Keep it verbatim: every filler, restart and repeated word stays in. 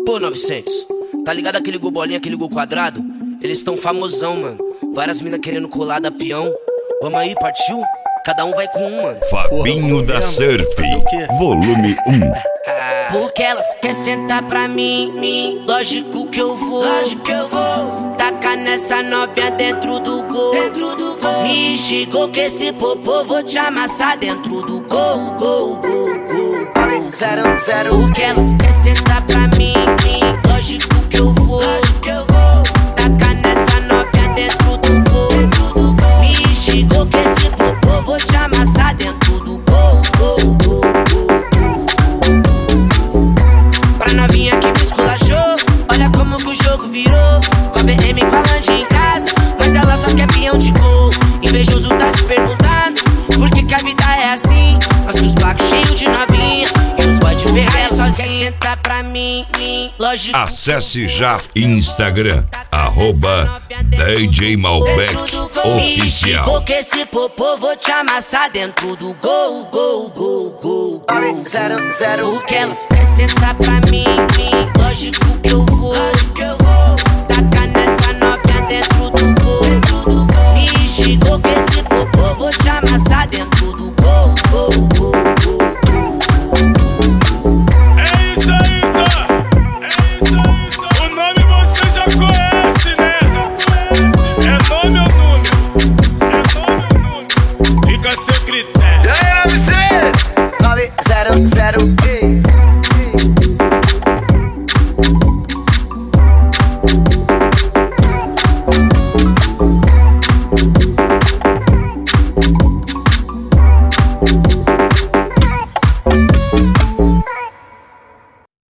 Pô, novecentos, tá ligado aquele gol bolinha, aquele gol quadrado? Eles tão famosão, mano. Várias minas querendo colar da peão. Vamos aí, partiu? Cada um vai com um, mano. Fabinho da Surf, volume um. Porque elas querem sentar pra mim, mim. Lógico que eu vou, lógico que eu vou. Tacar nessa novinha dentro do gol, dentro do gol. Me chegou que esse popô vou te amassar dentro do gol, gol, gol, gol. Zero, zero. Porque elas querem sentar pra mim, mim. Lógico que eu vou, lógico que eu vou. Tacar nessa novinha dentro do gol, dentro do gol. Me chegou que esse popô vou te amassar dentro do gol, gol, gol, gol. Pra novinha que me esculachou, olha como que o jogo virou. Com a B M com a Land em casa, mas ela só quer peão de gol. Invejoso tá se perguntando por que que a vida é assim. Nós que os blacos cheios de novinha e os boy de ferrar sozinho. Senta pra mim, mim, lógico. Acesse já Instagram, arroba D J Malbec Oficial. Que esse popô vou te amassar dentro do gol, gol, gol, gol, gol. Zero, zero. Porque elas querem sentar pra mim, mim, lógico que eu vou.